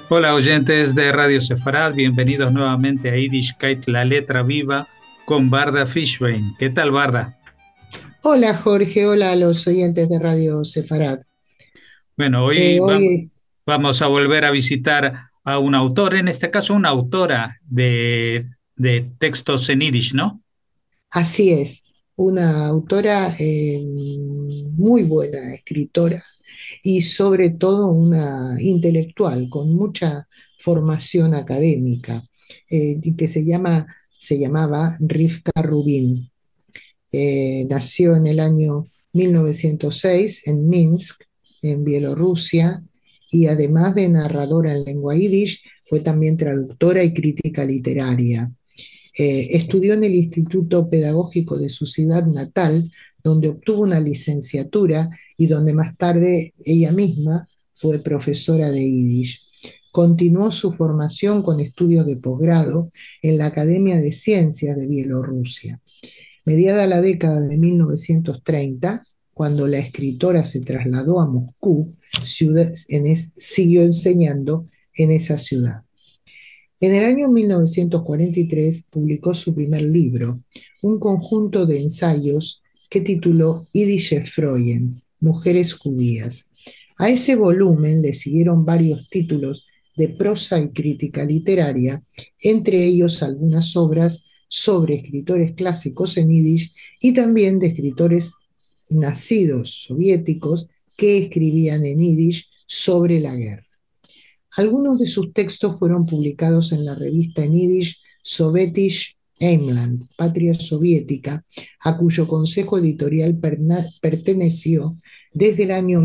Hola oyentes de Radio Sefarad, bienvenidos nuevamente a Yiddishkeit, la letra viva, con Barda Fishbein. ¿Qué tal, Barda? Hola Jorge, hola a los oyentes de Radio Sefarad. Bueno, hoy Hoy vamos a volver a visitar a un autor, en este caso una autora de textos en Yiddish, ¿no? así es, una autora muy buena escritora y sobre todo una intelectual con mucha formación académica y que se llamaba Rivka Rubin. Nació en el año 1906 en Minsk, en Bielorrusia, y además de narradora en lengua yiddish, fue también traductora y crítica literaria. Estudió en el Instituto Pedagógico de su ciudad natal, donde obtuvo una licenciatura y donde más tarde ella misma fue profesora de yiddish. Continuó su formación con estudios de posgrado en la Academia de Ciencias de Bielorrusia. Mediada la década de 1930, cuando la escritora se trasladó a Moscú, siguió enseñando en esa ciudad. En el año 1943 publicó su primer libro, un conjunto de ensayos que tituló Yidische Freuen, Mujeres Judías. A ese volumen le siguieron varios títulos de prosa y crítica literaria, entre ellos algunas obras sobre escritores clásicos en yiddish y también de escritores nacidos soviéticos que escribían en yiddish sobre la guerra. Algunos de sus textos fueron publicados en la revista en yiddish Sovetish Heimland, Patria Soviética, a cuyo consejo editorial perteneció desde el año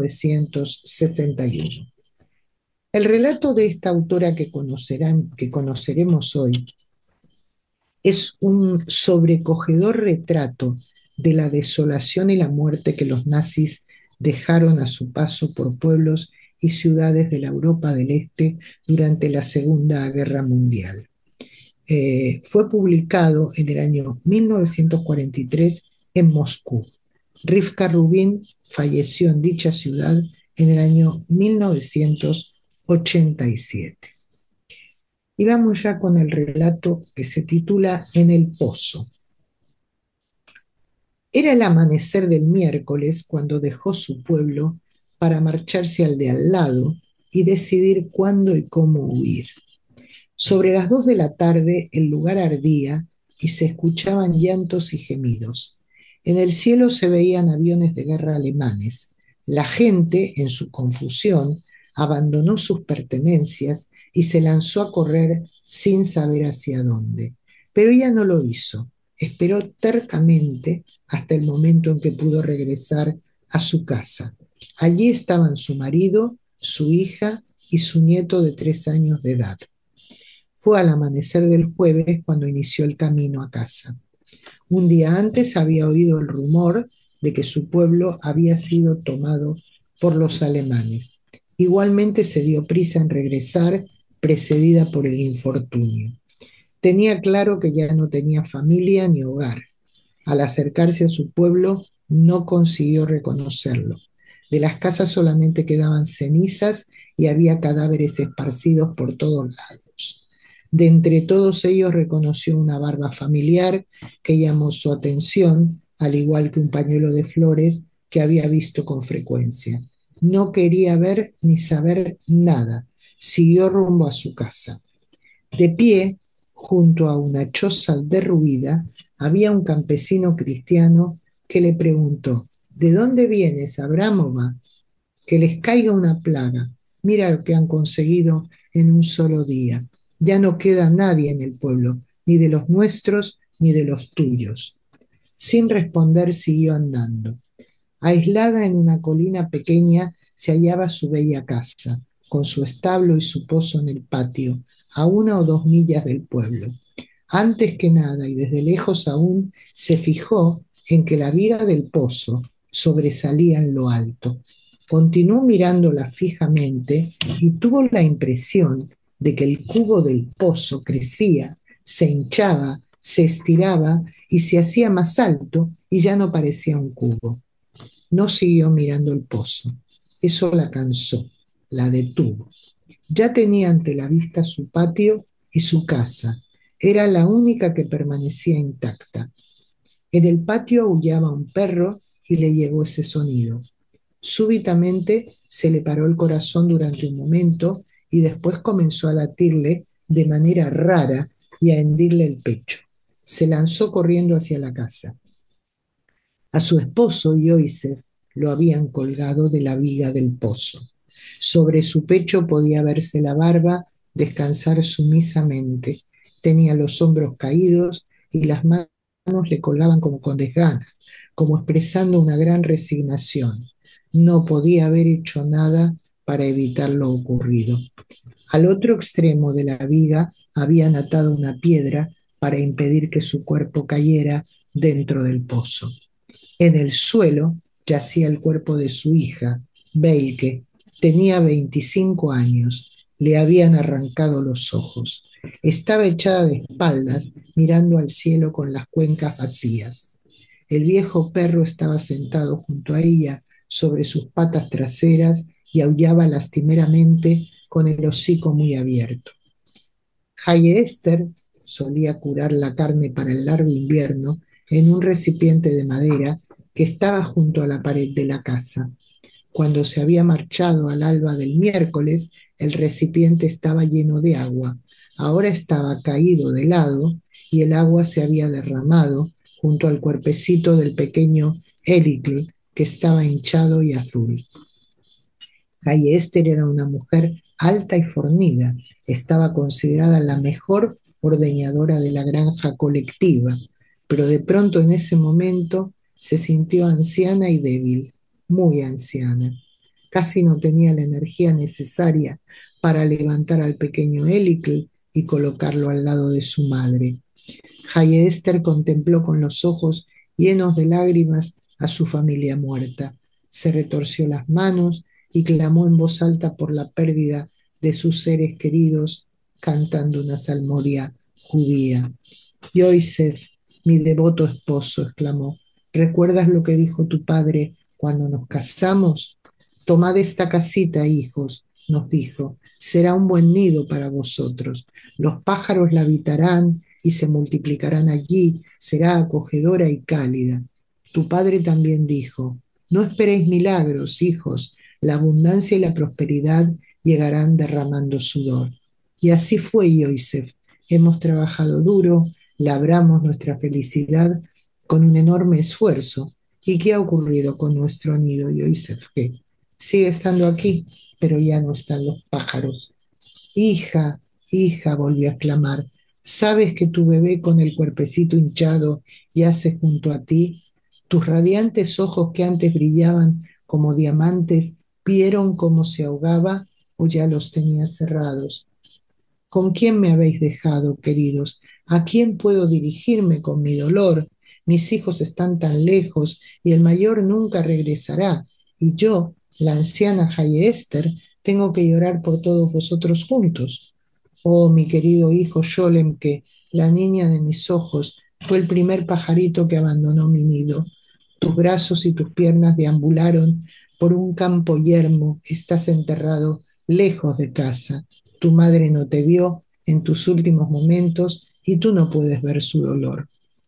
1961. El relato de esta autora que conoceremos hoy es un sobrecogedor retrato de la desolación y la muerte que los nazis dejaron a su paso por pueblos y ciudades de la Europa del Este durante la Segunda Guerra Mundial. Fue publicado en el año 1943 en Moscú. Rivka Rubin falleció en dicha ciudad en el año 1987. Y vamos ya con el relato que se titula En el Pozo. Era el amanecer del miércoles cuando dejó su pueblo para marcharse al de al lado y decidir cuándo y cómo huir. Sobre las 2 de la tarde el lugar ardía y se escuchaban llantos y gemidos. En el cielo se veían aviones de guerra alemanes. La gente, en su confusión, abandonó sus pertenencias y se lanzó a correr sin saber hacia dónde. Pero ella no lo hizo. Esperó tercamente hasta el momento en que pudo regresar a su casa. Allí estaban su marido, su hija y su nieto de 3 años de edad. Fue al amanecer del jueves cuando inició el camino a casa. Un día antes había oído el rumor de que su pueblo había sido tomado por los alemanes. Igualmente se dio prisa en regresar, precedida por el infortunio. Tenía claro que ya no tenía familia ni hogar. Al acercarse a su pueblo, no consiguió reconocerlo. De las casas solamente quedaban cenizas y había cadáveres esparcidos por todos lados. De entre todos ellos reconoció una barba familiar que llamó su atención, al igual que un pañuelo de flores que había visto con frecuencia. No quería ver ni saber nada. Siguió rumbo a su casa. De pie, junto a una choza derruida, había un campesino cristiano que le preguntó: ¿De dónde vienes, Abramova? Que les caiga una plaga. Mira lo que han conseguido en un solo día. Ya no queda nadie en el pueblo, ni de los nuestros ni de los tuyos. Sin responder siguió andando. Aislada en una colina pequeña se hallaba su bella casa, con su establo y su pozo en el patio, a 1 o 2 millas del pueblo. Antes que nada y desde lejos aún, se fijó en que la viga del pozo sobresalía en lo alto. Continuó mirándola fijamente y tuvo la impresión de que el cubo del pozo crecía, se hinchaba, se estiraba y se hacía más alto y ya no parecía un cubo. No siguió mirando el pozo. Eso la cansó, la detuvo. Ya tenía ante la vista su patio y su casa. Era la única que permanecía intacta. En el patio aullaba un perro y le llegó ese sonido. Súbitamente se le paró el corazón durante un momento y después comenzó a latirle de manera rara y a hendirle el pecho. Se lanzó corriendo hacia la casa. A su esposo, Yosef, lo habían colgado de la viga del pozo. Sobre su pecho podía verse la barba descansar sumisamente. Tenía los hombros caídos y las manos le colgaban como con desgana, como expresando una gran resignación. No podía haber hecho nada para evitar lo ocurrido. Al otro extremo de la viga habían atado una piedra para impedir que su cuerpo cayera dentro del pozo. En el suelo yacía el cuerpo de su hija, Beilke. Tenía 25 años. Le habían arrancado los ojos. Estaba echada de espaldas, mirando al cielo con las cuencas vacías. El viejo perro estaba sentado junto a ella sobre sus patas traseras y aullaba lastimeramente con el hocico muy abierto. Haye Esther solía curar la carne para el largo invierno en un recipiente de madera que estaba junto a la pared de la casa. Cuando se había marchado al alba del miércoles, el recipiente estaba lleno de agua. Ahora estaba caído de lado y el agua se había derramado junto al cuerpecito del pequeño Erikl, que estaba hinchado y azul. Calle Esther era una mujer alta y fornida. Estaba considerada la mejor ordeñadora de la granja colectiva, pero de pronto en ese momento se sintió anciana y débil, muy anciana. Casi no tenía la energía necesaria para levantar al pequeño Elikl y colocarlo al lado de su madre. Haye Esther contempló con los ojos llenos de lágrimas a su familia muerta. Se retorció las manos y clamó en voz alta por la pérdida de sus seres queridos, cantando una salmodia judía. Yosef, mi devoto esposo, exclamó, ¿recuerdas lo que dijo tu padre cuando nos casamos? Tomad esta casita, hijos, nos dijo, será un buen nido para vosotros. Los pájaros la habitarán y se multiplicarán allí, será acogedora y cálida. Tu padre también dijo, no esperéis milagros, hijos, la abundancia y la prosperidad llegarán derramando sudor. Y así fue, Yosef. Hemos trabajado duro, labramos nuestra felicidad con un enorme esfuerzo. ¿Y qué ha ocurrido con nuestro nido, Yosef? ¿Qué? Sigue estando aquí, pero ya no están los pájaros. Hija, hija, volvió a exclamar, ¿sabes que tu bebé con el cuerpecito hinchado yace junto a ti? Tus radiantes ojos que antes brillaban como diamantes, ¿vieron cómo se ahogaba o ya los tenía cerrados? ¿Con quién me habéis dejado, queridos? ¿A quién puedo dirigirme con mi dolor? Mis hijos están tan lejos y el mayor nunca regresará. Y yo, la anciana Haye Esther, tengo que llorar por todos vosotros juntos. Oh, mi querido hijo Sholem, que la niña de mis ojos fue el primer pajarito que abandonó mi nido. Tus brazos y tus piernas deambularon por un campo yermo. Estás enterrado lejos de casa. Tu madre no te vio en tus últimos momentos y tú no puedes ver su dolor.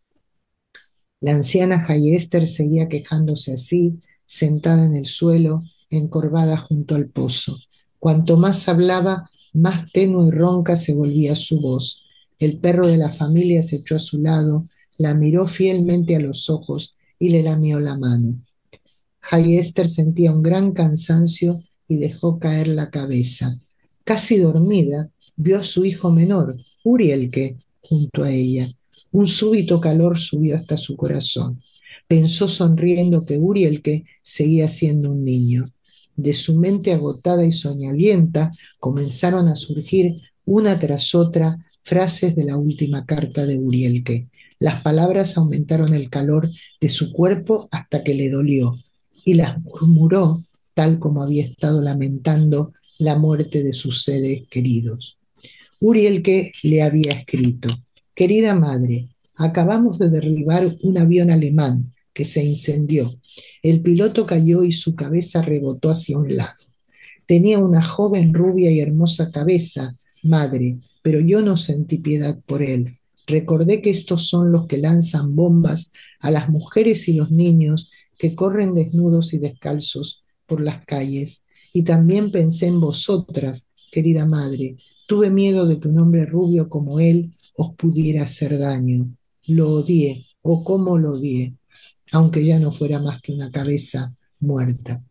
La anciana Haye Esther seguía quejándose así, sentada en el suelo, encorvada junto al pozo. Cuanto más hablaba, más tenue y ronca se volvía su voz. El perro de la familia se echó a su lado, la miró fielmente a los ojos y le lamió la mano. Haye Esther sentía un gran cansancio y dejó caer la cabeza. Casi dormida, vio a su hijo menor, Urielke, junto a ella. Un súbito calor subió hasta su corazón. Pensó sonriendo que Urielke seguía siendo un niño. De su mente agotada y soñolienta comenzaron a surgir una tras otra frases de la última carta de Urielke. Las palabras aumentaron el calor de su cuerpo hasta que le dolió y las murmuró tal como había estado lamentando la muerte de sus seres queridos. Urielke le había escrito: querida madre, acabamos de derribar un avión alemán que se incendió. El piloto cayó y su cabeza rebotó hacia un lado. Tenía una joven rubia y hermosa cabeza, madre, pero yo no sentí piedad por él. Recordé que estos son los que lanzan bombas a las mujeres y los niños que corren desnudos y descalzos por las calles. Y también pensé en vosotras, querida madre. Tuve miedo de que un hombre rubio como él os pudiera hacer daño. Lo odié, o cómo lo odié, aunque ya no fuera más que una cabeza muerta.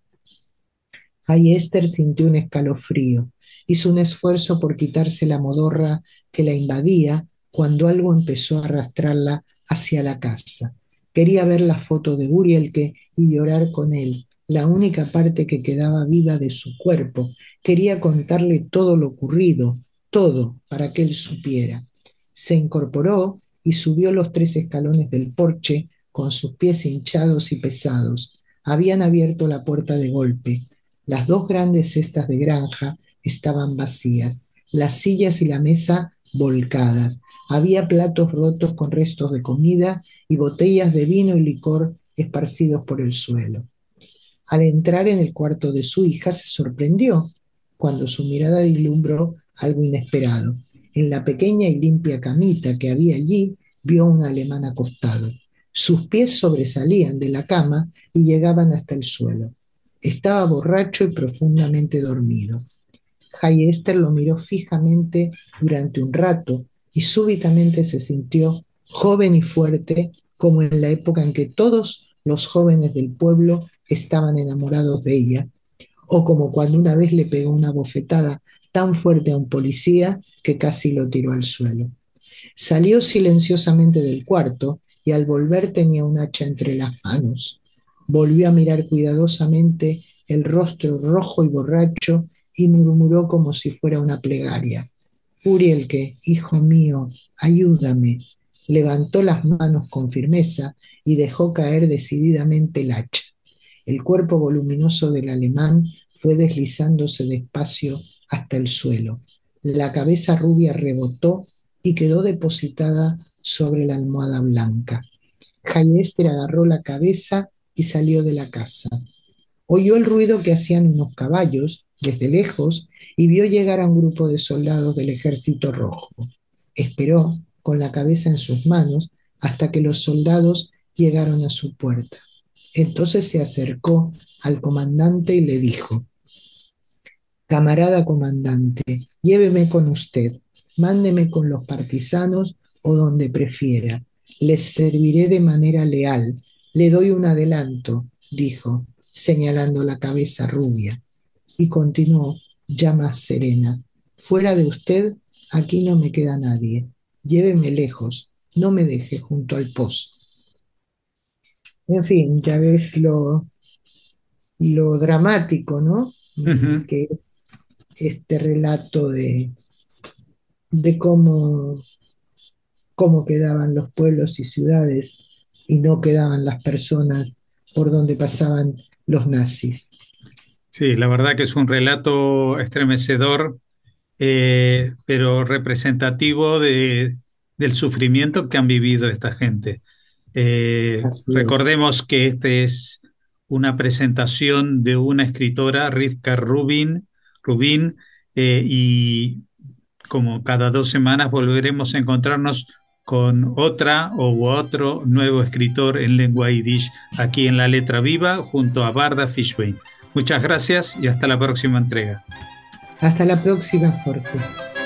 Ay, Esther sintió un escalofrío. Hizo un esfuerzo por quitarse la modorra que la invadía cuando algo empezó a arrastrarla hacia la casa. Quería ver la foto de Urielke y llorar con él, la única parte que quedaba viva de su cuerpo. Quería contarle todo lo ocurrido, todo, para que él supiera. Se incorporó y subió los 3 escalones del porche con sus pies hinchados y pesados. Habían abierto la puerta de golpe. Las 2 grandes cestas de granja estaban vacías, las sillas y la mesa volcadas. Había platos rotos con restos de comida y botellas de vino y licor esparcidos por el suelo. Al entrar en el cuarto de su hija se sorprendió cuando su mirada vislumbró algo inesperado. En la pequeña y limpia camita que había allí vio a un alemán acostado. Sus pies sobresalían de la cama y llegaban hasta el suelo. Estaba borracho y profundamente dormido. Jay Esther lo miró fijamente durante un rato y súbitamente se sintió joven y fuerte como en la época en que todos los jóvenes del pueblo estaban enamorados de ella, o como cuando una vez le pegó una bofetada tan fuerte a un policía que casi lo tiró al suelo. Salió silenciosamente del cuarto y al volver tenía un hacha entre las manos. Volvió a mirar cuidadosamente el rostro rojo y borracho y murmuró como si fuera una plegaria. Urielke, hijo mío, ayúdame. Levantó las manos con firmeza y dejó caer decididamente el hacha. El cuerpo voluminoso del alemán fue deslizándose despacio hasta el suelo. La cabeza rubia rebotó y quedó depositada sobre la almohada blanca. Hayester agarró la cabeza y salió de la casa. Oyó el ruido que hacían unos caballos desde lejos y vio llegar a un grupo de soldados del Ejército Rojo. Esperó, con la cabeza en sus manos, hasta que los soldados llegaron a su puerta. Entonces se acercó al comandante y le dijo: Camarada comandante, lléveme con usted, mándeme con los partisanos o donde prefiera. Les serviré de manera leal. Le doy un adelanto, dijo, señalando la cabeza rubia. Y continuó, ya más serena. Fuera de usted, aquí no me queda nadie. Lléveme lejos, no me deje junto al pozo. En fin, ya ves lo dramático, ¿no? Ujú. Que es este relato de cómo quedaban los pueblos y ciudades y no quedaban las personas por donde pasaban los nazis. Sí, la verdad que es un relato estremecedor, pero representativo del sufrimiento que han vivido esta gente. Así es. Recordemos que este es una presentación de una escritora, Rivka Rubin, y como cada 2 semanas volveremos a encontrarnos con otra u otro nuevo escritor en lengua yiddish aquí en La Letra Viva junto a Barda Fishbein. Muchas gracias y hasta la próxima entrega. Hasta la próxima, Jorge.